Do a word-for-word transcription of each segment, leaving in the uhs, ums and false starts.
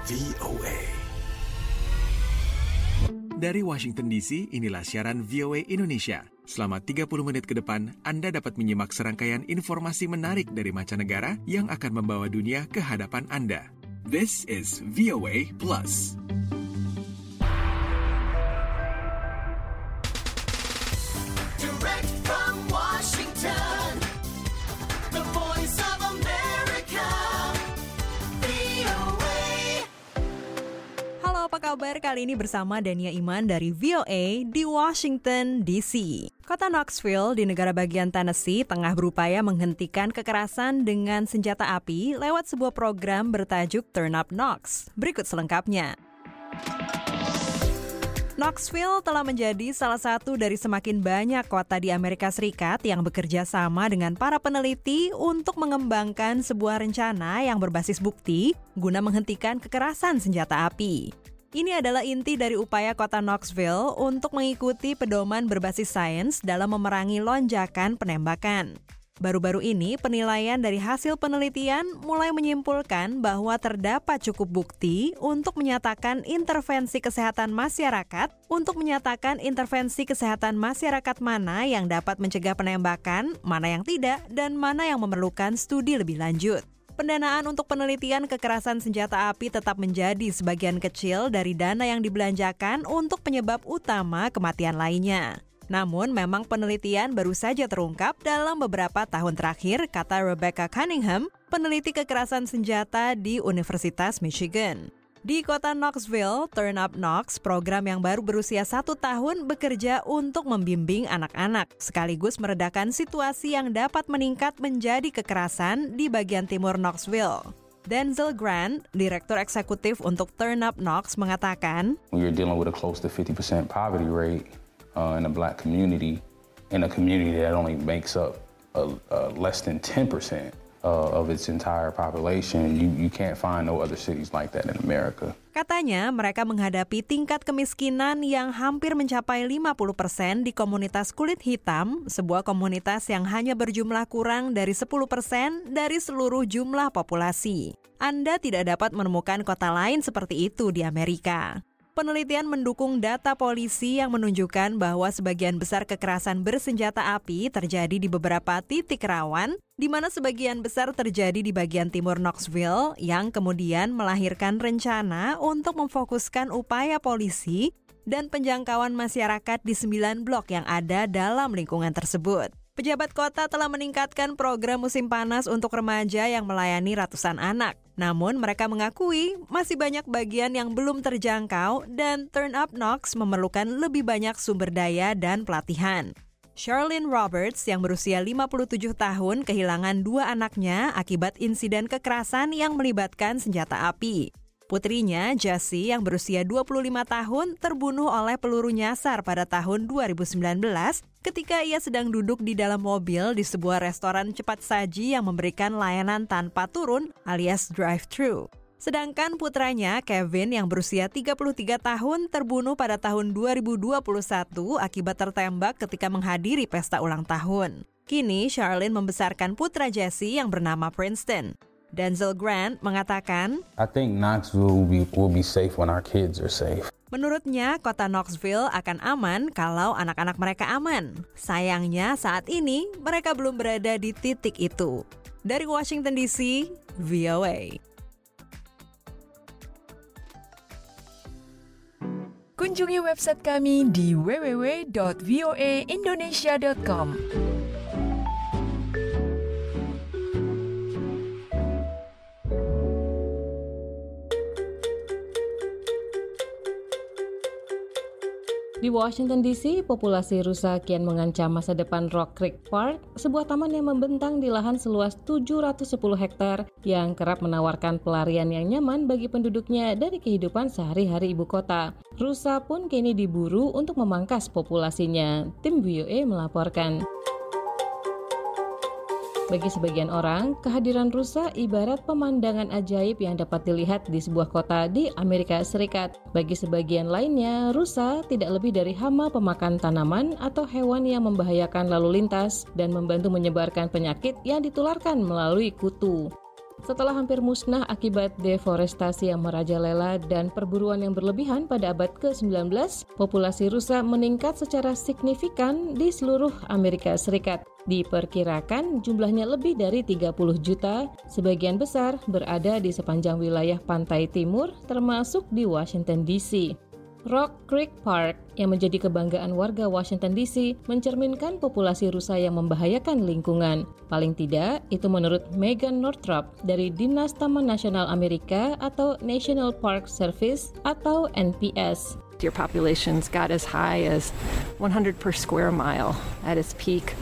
V O A. Dari Washington D C, inilah siaran V O A Indonesia. Selama tiga puluh menit ke depan, Anda dapat menyimak serangkaian informasi menarik dari mancanegara yang akan membawa dunia ke hadapan Anda. This is V O A Plus. Direct from Washington, the voice of America, V O A. Halo, apa kabar? Kali ini bersama Dania Iman dari V O A di Washington D C. Kota Knoxville di negara bagian Tennessee tengah berupaya menghentikan kekerasan dengan senjata api lewat sebuah program bertajuk Turn Up Knox. Berikut selengkapnya. Knoxville telah menjadi salah satu dari semakin banyak kota di Amerika Serikat yang bekerja sama dengan para peneliti untuk mengembangkan sebuah rencana yang berbasis bukti guna menghentikan kekerasan senjata api. Ini adalah inti dari upaya kota Knoxville untuk mengikuti pedoman berbasis sains dalam memerangi lonjakan penembakan. Baru-baru ini, penilaian dari hasil penelitian mulai menyimpulkan bahwa terdapat cukup bukti untuk menyatakan intervensi kesehatan masyarakat, untuk menyatakan intervensi kesehatan masyarakat mana yang dapat mencegah penembakan, mana yang tidak, dan mana yang memerlukan studi lebih lanjut. Pendanaan untuk penelitian kekerasan senjata api tetap menjadi sebagian kecil dari dana yang dibelanjakan untuk penyebab utama kematian lainnya. Namun, memang penelitian baru saja terungkap dalam beberapa tahun terakhir, kata Rebecca Cunningham, peneliti kekerasan senjata di Universitas Michigan. Di kota Knoxville, Turn Up Knox, program yang baru berusia satu tahun bekerja untuk membimbing anak-anak, sekaligus meredakan situasi yang dapat meningkat menjadi kekerasan di bagian timur Knoxville. Denzel Grant, Direktur Eksekutif untuk Turn Up Knox, mengatakan, "When you're dealing with a close to fifty percent poverty rate uh, in a black community, in a community that only makes up uh, uh, less than ten percent Uh, of its entire population, you, you can't find no other cities like that in America." Katanya, mereka menghadapi tingkat kemiskinan yang hampir mencapai lima puluh persen di komunitas kulit hitam, sebuah komunitas yang hanya berjumlah kurang dari sepuluh persen dari seluruh jumlah populasi. Anda tidak dapat menemukan kota lain seperti itu di Amerika. Penelitian mendukung data polisi yang menunjukkan bahwa sebagian besar kekerasan bersenjata api terjadi di beberapa titik rawan, di mana sebagian besar terjadi di bagian timur Knoxville, yang kemudian melahirkan rencana untuk memfokuskan upaya polisi dan penjangkauan masyarakat di sembilan blok yang ada dalam lingkungan tersebut. Pejabat kota telah meningkatkan program musim panas untuk remaja yang melayani ratusan anak. Namun mereka mengakui masih banyak bagian yang belum terjangkau dan Turn Up Knox memerlukan lebih banyak sumber daya dan pelatihan. Charlene Roberts yang berusia lima puluh tujuh tahun kehilangan dua anaknya akibat insiden kekerasan yang melibatkan senjata api. Putrinya, Jessie, yang berusia dua puluh lima tahun, terbunuh oleh peluru nyasar pada tahun dua ribu sembilan belas ketika ia sedang duduk di dalam mobil di sebuah restoran cepat saji yang memberikan layanan tanpa turun alias drive-thru. Sedangkan putranya, Kevin, yang berusia tiga puluh tiga tahun, terbunuh pada tahun dua ribu dua puluh satu akibat tertembak ketika menghadiri pesta ulang tahun. Kini, Charlene membesarkan putra Jessie yang bernama Princeton. Denzel Grant mengatakan, "I think Knoxville will be, will be safe when our kids are safe." Menurutnya, kota Knoxville akan aman kalau anak-anak mereka aman. Sayangnya, saat ini mereka belum berada di titik itu. Dari Washington D C, V O A. Kunjungi website kami di w w w dot v o a indonesia dot com. Di Washington D C, populasi rusa kian mengancam masa depan Rock Creek Park, sebuah taman yang membentang di lahan seluas tujuh ratus sepuluh hektar yang kerap menawarkan pelarian yang nyaman bagi penduduknya dari kehidupan sehari-hari ibu kota. Rusa pun kini diburu untuk memangkas populasinya. Tim V O A melaporkan. Bagi sebagian orang, kehadiran rusa ibarat pemandangan ajaib yang dapat dilihat di sebuah kota di Amerika Serikat. Bagi sebagian lainnya, rusa tidak lebih dari hama pemakan tanaman atau hewan yang membahayakan lalu lintas dan membantu menyebarkan penyakit yang ditularkan melalui kutu. Setelah hampir musnah akibat deforestasi yang merajalela dan perburuan yang berlebihan pada abad ke sembilan belas, populasi rusa meningkat secara signifikan di seluruh Amerika Serikat. Diperkirakan jumlahnya lebih dari tiga puluh juta, sebagian besar berada di sepanjang wilayah pantai timur, termasuk di Washington D C. Rock Creek Park yang menjadi kebanggaan warga Washington D C mencerminkan populasi rusa yang membahayakan lingkungan. Paling tidak, itu menurut Megan Northrop dari Dinas Taman Nasional Amerika atau National Park Service atau N P S. Deer populations got as high as one hundred per square mile at its peak.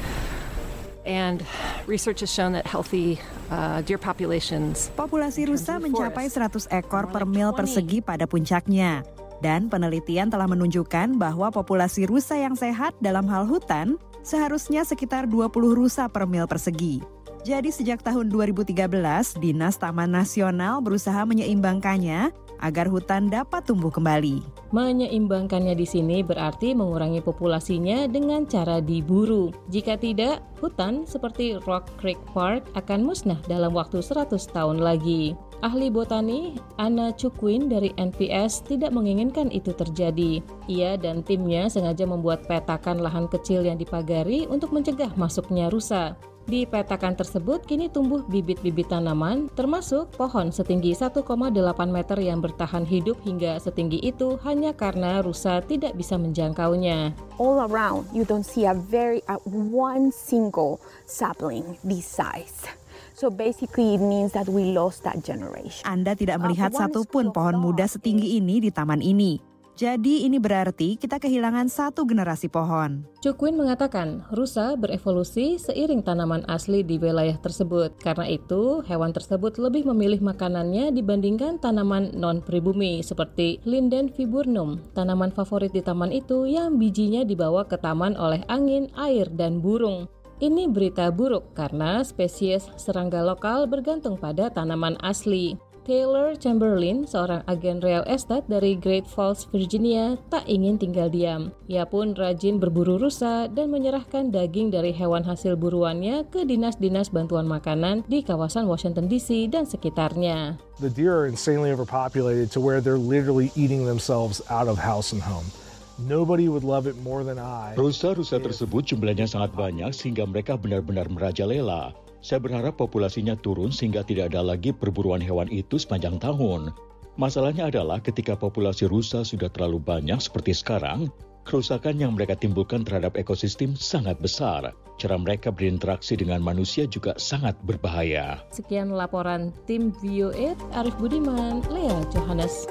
And research has shown that healthy uh, deer populations. Populasi rusa mencapai seratus ekor per mil persegi pada puncaknya. Dan penelitian telah menunjukkan bahwa populasi rusa yang sehat dalam hal hutan seharusnya sekitar dua puluh rusa per mil persegi. Jadi sejak tahun dua ribu tiga belas, Dinas Taman Nasional berusaha menyeimbangkannya agar hutan dapat tumbuh kembali. Menyeimbangkannya di sini berarti mengurangi populasinya dengan cara diburu. Jika tidak, hutan seperti Rock Creek Park akan musnah dalam waktu seratus tahun lagi. Ahli botani Anna Chukwin dari N P S tidak menginginkan itu terjadi. Ia dan timnya sengaja membuat petakan lahan kecil yang dipagari untuk mencegah masuknya rusa. Di petakan tersebut kini tumbuh bibit-bibit tanaman, termasuk pohon setinggi satu koma delapan meter yang bertahan hidup hingga setinggi itu hanya karena rusa tidak bisa menjangkaunya. All around, you don't see a very uh, one single sapling this size. So basically it means that we lost that generation. Anda tidak melihat satupun pohon muda setinggi ini di taman ini. Jadi ini berarti kita kehilangan satu generasi pohon. Chukwin mengatakan rusa berevolusi seiring tanaman asli di wilayah tersebut. Karena itu, hewan tersebut lebih memilih makanannya dibandingkan tanaman non-pribumi seperti Linden viburnum, tanaman favorit di taman itu yang bijinya dibawa ke taman oleh angin, air, dan burung. Ini berita buruk karena spesies serangga lokal bergantung pada tanaman asli. Taylor Chamberlain, seorang agen real estate dari Great Falls, Virginia, tak ingin tinggal diam. Ia pun rajin berburu rusa dan menyerahkan daging dari hewan hasil buruannya ke dinas-dinas bantuan makanan di kawasan Washington D C dan sekitarnya. The deer are insanely overpopulated to where they're literally eating themselves out of house and home. Nobody would love it more than I. Rusa-rusa tersebut jumlahnya sangat banyak sehingga mereka benar-benar merajalela. Saya berharap populasinya turun sehingga tidak ada lagi perburuan hewan itu sepanjang tahun. Masalahnya adalah ketika populasi rusa sudah terlalu banyak seperti sekarang, kerusakan yang mereka timbulkan terhadap ekosistem sangat besar. Cara mereka berinteraksi dengan manusia juga sangat berbahaya. Sekian laporan tim V O A, Arif Budiman, Lea Johannes.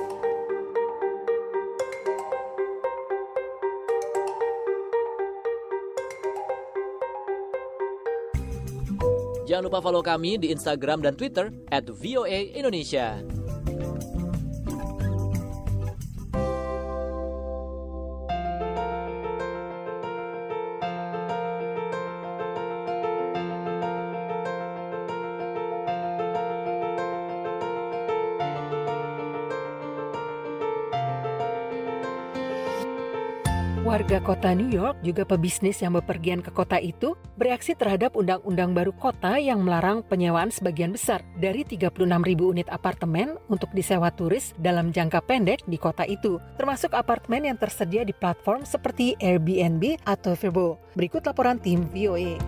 Jangan lupa follow kami di Instagram dan Twitter at V O A Indonesia. Warga kota New York, juga pebisnis yang bepergian ke kota itu, bereaksi terhadap undang-undang baru kota yang melarang penyewaan sebagian besar dari tiga puluh enam ribu unit apartemen untuk disewa turis dalam jangka pendek di kota itu, termasuk apartemen yang tersedia di platform seperti Airbnb atau Vrbo. Berikut laporan tim V O A.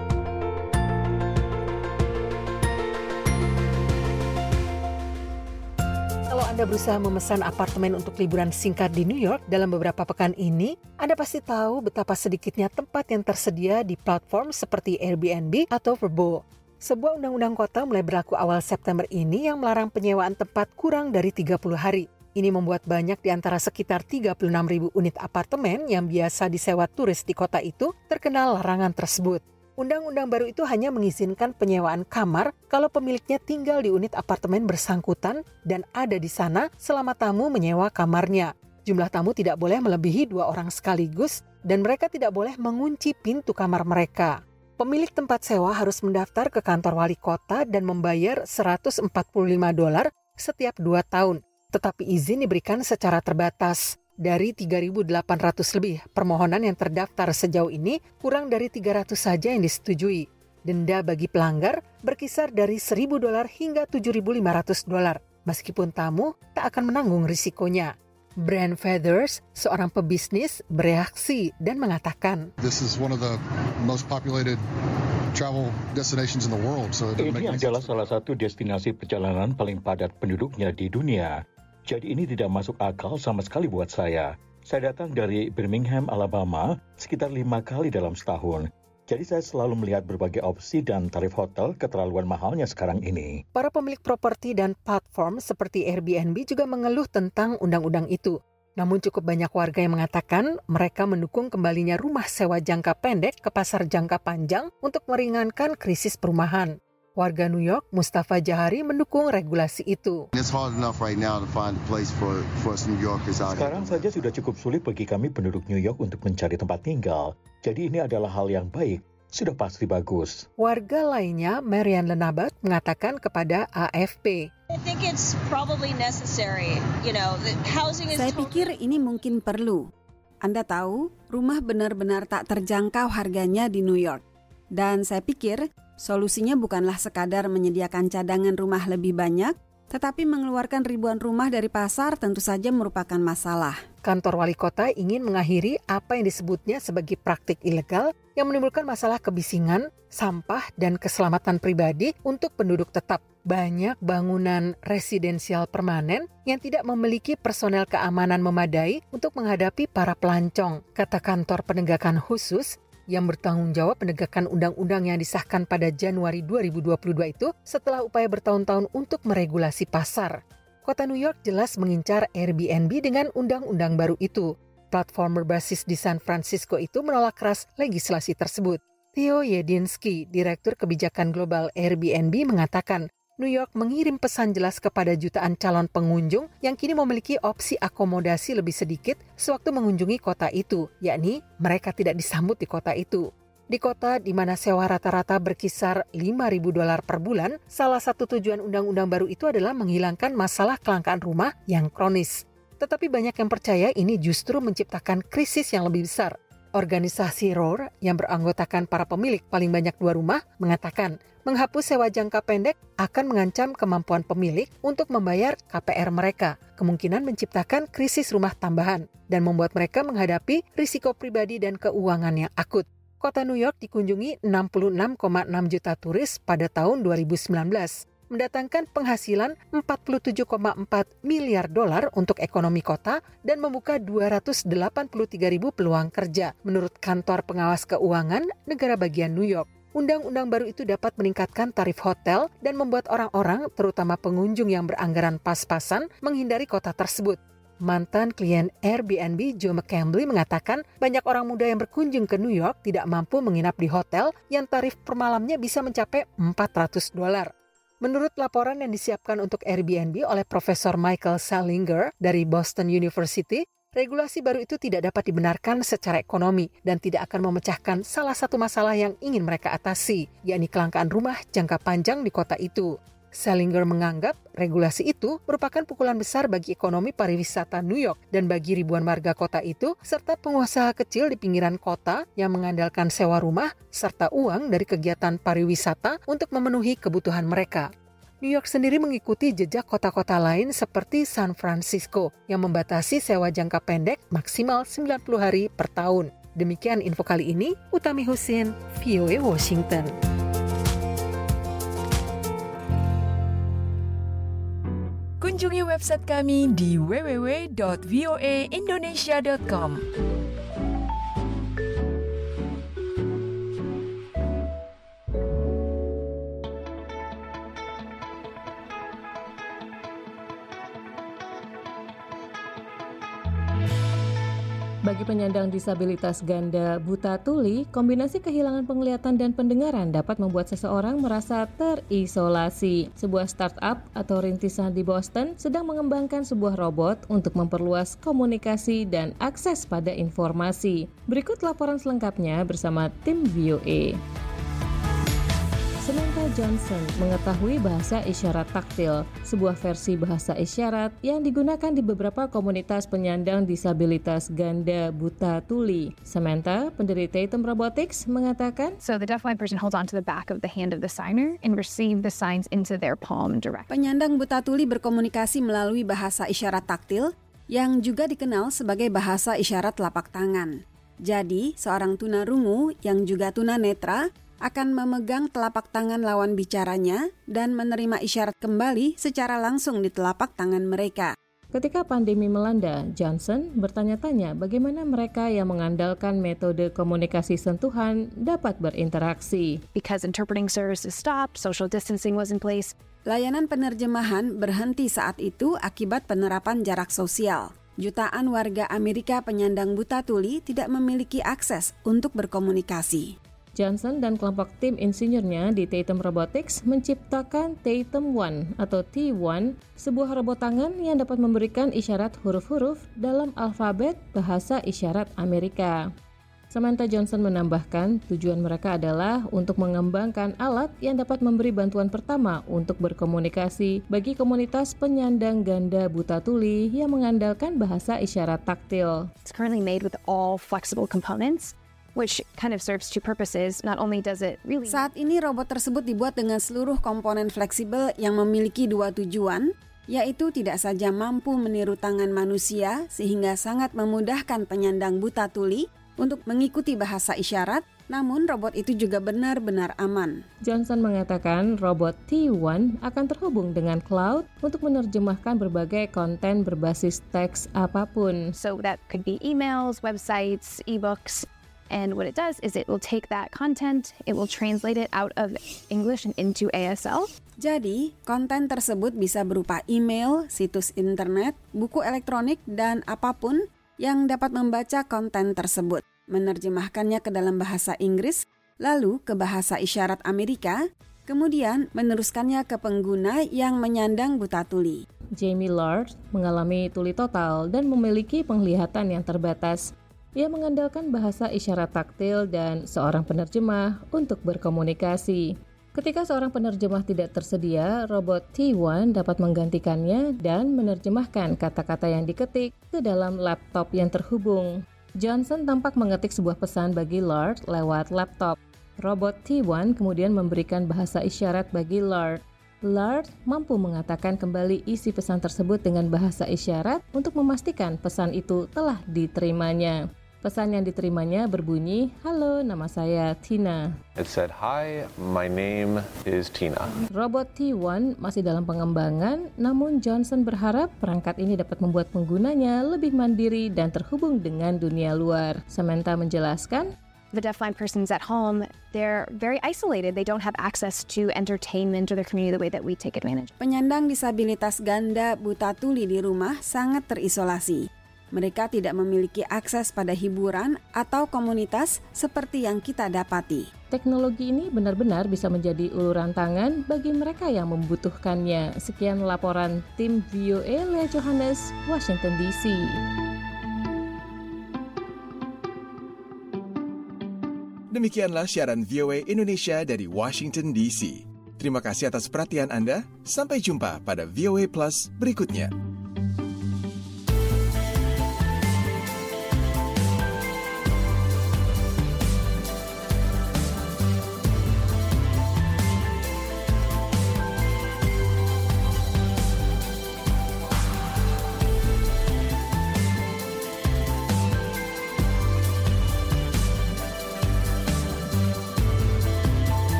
Kalau Anda berusaha memesan apartemen untuk liburan singkat di New York dalam beberapa pekan ini, Anda pasti tahu betapa sedikitnya tempat yang tersedia di platform seperti Airbnb atau Vrbo. Sebuah undang-undang kota mulai berlaku awal September ini yang melarang penyewaan tempat kurang dari tiga puluh hari. Ini membuat banyak di antara sekitar tiga puluh enam ribu unit apartemen yang biasa disewa turis di kota itu terkena larangan tersebut. Undang-undang baru itu hanya mengizinkan penyewaan kamar kalau pemiliknya tinggal di unit apartemen bersangkutan dan ada di sana selama tamu menyewa kamarnya. Jumlah tamu tidak boleh melebihi dua orang sekaligus dan mereka tidak boleh mengunci pintu kamar mereka. Pemilik tempat sewa harus mendaftar ke kantor wali kota dan membayar seratus empat puluh lima dolar setiap dua tahun. Tetapi izin diberikan secara terbatas. Dari tiga ribu delapan ratus lebih permohonan yang terdaftar sejauh ini, kurang dari tiga ratus saja yang disetujui. Denda bagi pelanggar berkisar dari seribu dolar hingga tujuh ribu lima ratus dolar, meskipun tamu tak akan menanggung risikonya. Brand Feathers, seorang pebisnis, bereaksi dan mengatakan, This is one of the most populated travel destinations in the world. So ini adalah salah satu destinasi perjalanan paling padat penduduknya di dunia. Jadi ini tidak masuk akal sama sekali buat saya. Saya datang dari Birmingham, Alabama, sekitar lima kali dalam setahun. Jadi saya selalu melihat berbagai opsi dan tarif hotel keterlaluan mahalnya sekarang ini. Para pemilik properti dan platform seperti Airbnb juga mengeluh tentang undang-undang itu. Namun cukup banyak warga yang mengatakan mereka mendukung kembalinya rumah sewa jangka pendek ke pasar jangka panjang untuk meringankan krisis perumahan. Warga New York, Mustafa Jahari, mendukung regulasi itu. Sekarang saja sudah cukup sulit bagi kami penduduk New York untuk mencari tempat tinggal. Jadi ini adalah hal yang baik. Sudah pasti bagus. Warga lainnya, Marian Lenabat, mengatakan kepada A F P. Saya pikir ini mungkin perlu. Anda tahu, rumah benar-benar tak terjangkau harganya di New York. Dan saya pikir solusinya bukanlah sekadar menyediakan cadangan rumah lebih banyak, tetapi mengeluarkan ribuan rumah dari pasar tentu saja merupakan masalah. Kantor wali kota ingin mengakhiri apa yang disebutnya sebagai praktik ilegal yang menimbulkan masalah kebisingan, sampah, dan keselamatan pribadi untuk penduduk tetap. Banyak bangunan residensial permanen yang tidak memiliki personel keamanan memadai untuk menghadapi para pelancong, kata kantor penegakan khusus yang bertanggung jawab penegakan undang-undang yang disahkan pada Januari dua ribu dua puluh dua itu setelah upaya bertahun-tahun untuk meregulasi pasar. Kota New York jelas mengincar Airbnb dengan undang-undang baru itu. Platform berbasis di San Francisco itu menolak keras legislasi tersebut. Theo Yedinsky, Direktur Kebijakan Global Airbnb, mengatakan New York mengirim pesan jelas kepada jutaan calon pengunjung yang kini memiliki opsi akomodasi lebih sedikit sewaktu mengunjungi kota itu, yakni mereka tidak disambut di kota itu. Di kota di mana sewa rata-rata berkisar lima ribu dolar per bulan, salah satu tujuan undang-undang baru itu adalah menghilangkan masalah kelangkaan rumah yang kronis. Tetapi banyak yang percaya ini justru menciptakan krisis yang lebih besar. Organisasi Roar yang beranggotakan para pemilik paling banyak dua rumah mengatakan menghapus sewa jangka pendek akan mengancam kemampuan pemilik untuk membayar K P R mereka, kemungkinan menciptakan krisis rumah tambahan, dan membuat mereka menghadapi risiko pribadi dan keuangan yang akut. Kota New York dikunjungi enam puluh enam koma enam juta turis pada tahun dua ribu sembilan belas, mendatangkan penghasilan empat puluh tujuh koma empat miliar dolar untuk ekonomi kota dan membuka dua ratus delapan puluh tiga ribu peluang kerja, menurut Kantor Pengawas Keuangan Negara Bagian New York. Undang-undang baru itu dapat meningkatkan tarif hotel dan membuat orang-orang, terutama pengunjung yang beranggaran pas-pasan, menghindari kota tersebut. Mantan klien Airbnb Joe McCambly mengatakan banyak orang muda yang berkunjung ke New York tidak mampu menginap di hotel yang tarif per malamnya bisa mencapai empat ratus dolar. Menurut laporan yang disiapkan untuk Airbnb oleh Profesor Michael Salinger dari Boston University, regulasi baru itu tidak dapat dibenarkan secara ekonomi dan tidak akan memecahkan salah satu masalah yang ingin mereka atasi, yakni kelangkaan rumah jangka panjang di kota itu. Salinger menganggap regulasi itu merupakan pukulan besar bagi ekonomi pariwisata New York dan bagi ribuan warga kota itu serta pengusaha kecil di pinggiran kota yang mengandalkan sewa rumah serta uang dari kegiatan pariwisata untuk memenuhi kebutuhan mereka. New York sendiri mengikuti jejak kota-kota lain seperti San Francisco yang membatasi sewa jangka pendek maksimal sembilan puluh hari per tahun. Demikian info kali ini, Utami Husin, V O A Washington. Kunjungi website kami di w w w dot v o a indonesia dot com. Bagi penyandang disabilitas ganda buta tuli, kombinasi kehilangan penglihatan dan pendengaran dapat membuat seseorang merasa terisolasi. Sebuah startup atau rintisan di Boston sedang mengembangkan sebuah robot untuk memperluas komunikasi dan akses pada informasi. Berikut laporan selengkapnya bersama tim V O A. Samantha Johnson mengetahui bahasa isyarat taktil, sebuah versi bahasa isyarat yang digunakan di beberapa komunitas penyandang disabilitas ganda buta tuli. Samantha, pendiri Tatum Robotics, mengatakan, So the deafblind person holds onto the back of the hand of the signer and receive the signs into their palm direct. Penyandang buta tuli berkomunikasi melalui bahasa isyarat taktil yang juga dikenal sebagai bahasa isyarat telapak tangan. Jadi, seorang tunarungu yang juga tunanetra akan memegang telapak tangan lawan bicaranya dan menerima isyarat kembali secara langsung di telapak tangan mereka. Ketika pandemi melanda, Johnson bertanya-tanya bagaimana mereka yang mengandalkan metode komunikasi sentuhan dapat berinteraksi. Because interpreting services stopped, social distancing was in place. Layanan penerjemahan berhenti saat itu akibat penerapan jarak sosial. Jutaan warga Amerika penyandang buta tuli tidak memiliki akses untuk berkomunikasi. Johnson dan kelompok tim insinyurnya di Tatum Robotics menciptakan Tatum One atau T one, sebuah robot tangan yang dapat memberikan isyarat huruf-huruf dalam alfabet bahasa isyarat Amerika. Samantha Johnson menambahkan tujuan mereka adalah untuk mengembangkan alat yang dapat memberi bantuan pertama untuk berkomunikasi bagi komunitas penyandang ganda buta tuli yang mengandalkan bahasa isyarat taktil. It's currently made with all flexible components, which kind of serves two purposes. Not only does it really... Saat ini robot tersebut dibuat dengan seluruh komponen fleksibel yang memiliki dua tujuan, yaitu tidak saja mampu meniru tangan manusia sehingga sangat memudahkan penyandang buta tuli untuk mengikuti bahasa isyarat, namun robot itu juga benar-benar aman. Johnson mengatakan robot T one akan terhubung dengan cloud untuk menerjemahkan berbagai konten berbasis teks apapun. So that could be emails, websites, ebooks. And what it does is it will take that content, it will translate it out of English and into A S L. Jadi, konten tersebut bisa berupa email, situs internet, buku elektronik, dan apapun yang dapat membaca konten tersebut, menerjemahkannya ke dalam bahasa Inggris, lalu ke bahasa isyarat Amerika, kemudian meneruskannya ke pengguna yang menyandang buta tuli. Jamie Lord mengalami tuli total dan memiliki penglihatan yang terbatas. Ia mengandalkan bahasa isyarat taktil dan seorang penerjemah untuk berkomunikasi. Ketika seorang penerjemah tidak tersedia, robot T one dapat menggantikannya dan menerjemahkan kata-kata yang diketik ke dalam laptop yang terhubung. Johnson tampak mengetik sebuah pesan bagi Lord lewat laptop. Robot T one kemudian memberikan bahasa isyarat bagi Lord. Lord mampu mengatakan kembali isi pesan tersebut dengan bahasa isyarat untuk memastikan pesan itu telah diterimanya. Pesan yang diterimanya berbunyi, "Halo, nama saya Tina." It said, "Hi, my name is Tina." Robot T one masih dalam pengembangan, namun Johnson berharap perangkat ini dapat membuat penggunanya lebih mandiri dan terhubung dengan dunia luar. Samantha menjelaskan, The deafblind person's at home, they're very isolated. They don't have access to entertainment or their community the way that we take advantage. Penyandang disabilitas ganda buta tuli di rumah sangat terisolasi. Mereka tidak memiliki akses pada hiburan atau komunitas seperti yang kita dapati. Teknologi ini benar-benar bisa menjadi uluran tangan bagi mereka yang membutuhkannya. Sekian laporan tim V O A Lea Johannes, Washington D C. Demikianlah siaran V O A Indonesia dari Washington D C. Terima kasih atas perhatian Anda. Sampai jumpa pada V O A Plus berikutnya.